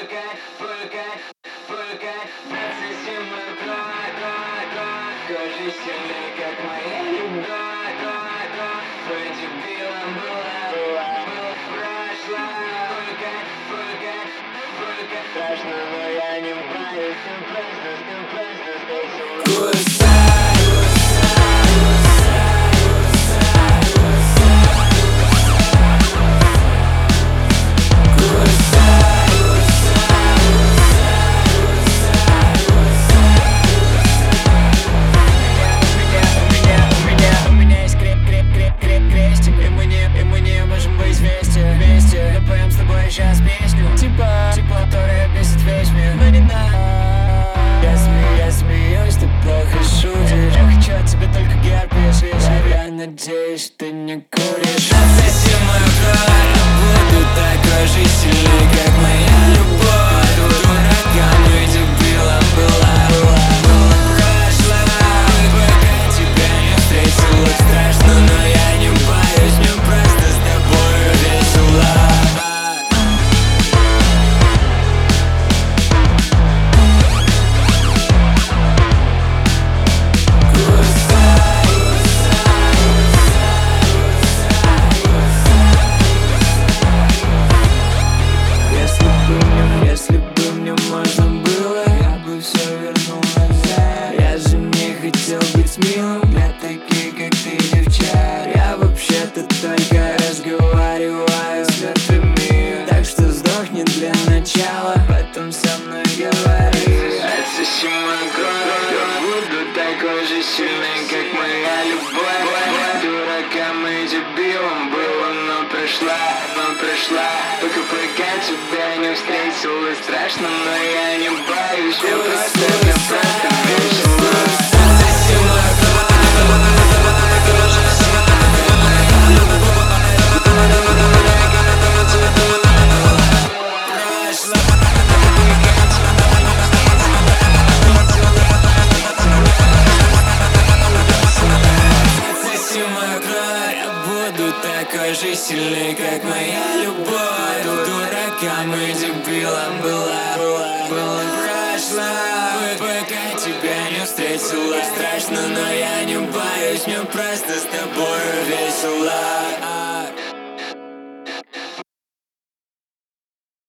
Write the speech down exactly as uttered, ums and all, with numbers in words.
пускай, пускай, пускай, отсоси мой кровь, кровь, кровь. Скажи сильней, как моя любовь, кровь, кровь. Быть дебилом была, была, была, прошла. Пускай, пускай, пускай. Страшно, но я не боюсь, ты просто, ты просто здесь. Сейчас песню, типа, типа, которая бесит весь мир. Но не надо. Я смеюсь, я смеюсь, ты плохо шутишь. Я хочу от тебя только герпес, если я надеюсь, ты не куришь. Отсоси мою кровь, буду такой же сильный, как моя любовь. Дуракам и дебилом была, была, была прошла. Пока тебя не встретила, страшно, но я не боюсь. Мне просто с тобою весело. Для таких, как ты, девчат. Я вообще-то только разговариваю с мертвыми. Так что сдохни для начала, потом со мной говори. Отсоси мою кровь, я буду такой же сильный, как моя любовь. Дуракам и дебилом было, но пришла, но пришла. Пока пока тебя не встретила, страшно, но я не боюсь. Я просто, я просто весело. Такой же сильный, как моя любовь. Дуракам и дебилом была, была, была прошла. Пока тебя не встретила, страшно, но я не боюсь. Мне просто с тобою весело.